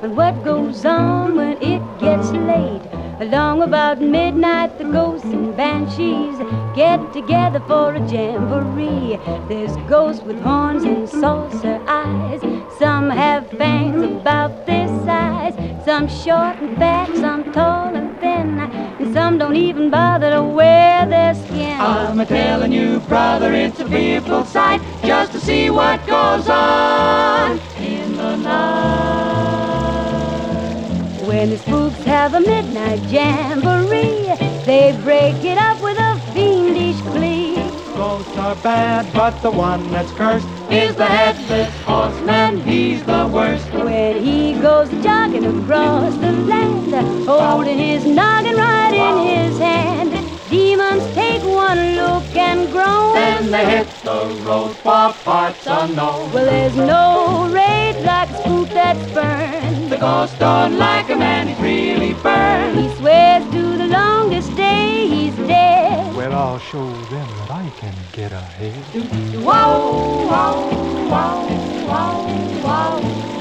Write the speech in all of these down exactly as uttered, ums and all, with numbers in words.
and what goes on when it gets late. Along about midnight, the ghosts and banshees get together for a jamboree. There's ghosts with horns and saucer eyes. Some have fangs about this size. Some short and fat, some tall and thin, and some don't even bother to wear their skin. I'm a telling you, brother, it's a fearful sight just to see what goes on in the night. When the spooks have a midnight jamboree, they break it up with a fiendish glee. Ghosts are bad, but the one that's cursed is the headless horseman. He's the worst. When he goes jogging across the land, holding his noggin right in his hand, demons take one look and groan. Then they hit the road for parts unknown. Well, there's no rage like a spook that's burned. The ghost don't like a man, he's really burned. He swears to the longest day he's dead. Well, I'll show them that I can get ahead. Wow, wow, wow, wow, wow.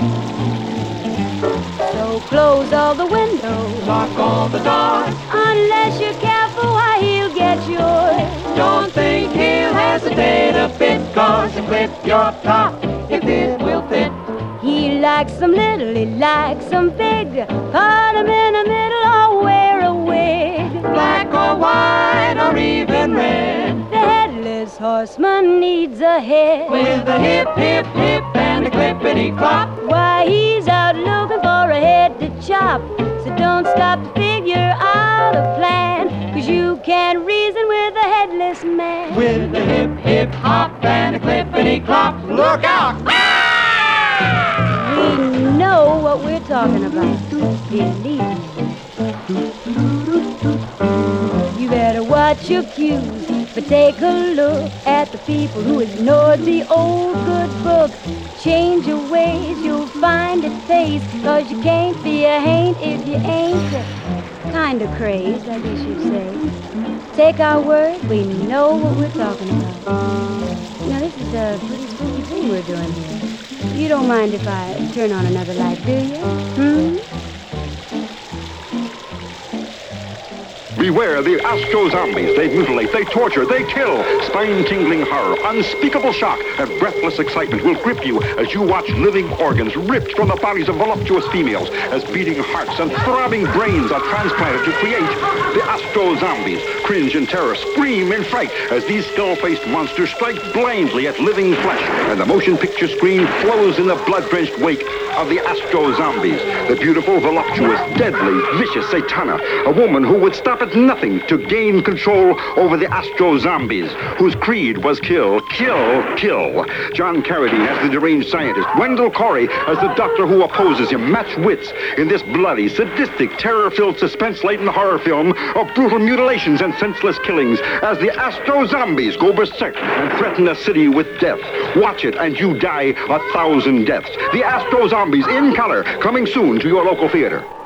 So close all the windows, Lock all the doors. unless you're careful, why he'll get yours. Don't think he'll hesitate a bit, cause you clip your top if it will fit. He likes them little, he likes them big. Put him in the middle or wear a wig. Black or white or even red. The headless horseman needs a head. With a hip, hip, hip and a clippity clop. Why, he's out looking for a head to chop. So don't stop to figure out a plan, cause you can't reason with a headless man. With a hip, hip, hop and a clippity clop. Look out! We know what we're talking about. Believe me. You better watch your cues, but take a look at the people who ignored the old good book. Change your ways, you'll find it pays, cause you can't be a haint if you ain't kinda crazed, I guess you'd say. Take our word, we know what we're talking about. Now this is a pretty spooky thing we're doing here. You don't mind if I turn on another light, do you? Hmm? Beware the astro-zombies. They mutilate, they torture, they kill. Spine-tingling horror, unspeakable shock, and breathless excitement will grip you as you watch living organs ripped from the bodies of voluptuous females, as beating hearts and throbbing brains are transplanted to create the astro-zombies. Cringe in terror, scream in fright as these skull-faced monsters strike blindly at living flesh, and the motion picture screen flows in the blood-drenched wake of the astro-zombies. The beautiful, voluptuous, deadly, vicious Satana, a woman who would stop at nothing to gain control over the astro-zombies, whose creed was kill, kill, kill. John Carradine as the deranged scientist, Wendell Corey as the doctor who opposes him, match wits in this bloody, sadistic, terror-filled, suspense-laden horror film of brutal mutilations and senseless killings as the astro-zombies go berserk and threaten a city with death. Watch it and you die a thousand deaths. The astro-zombies in color, coming soon to your local theater.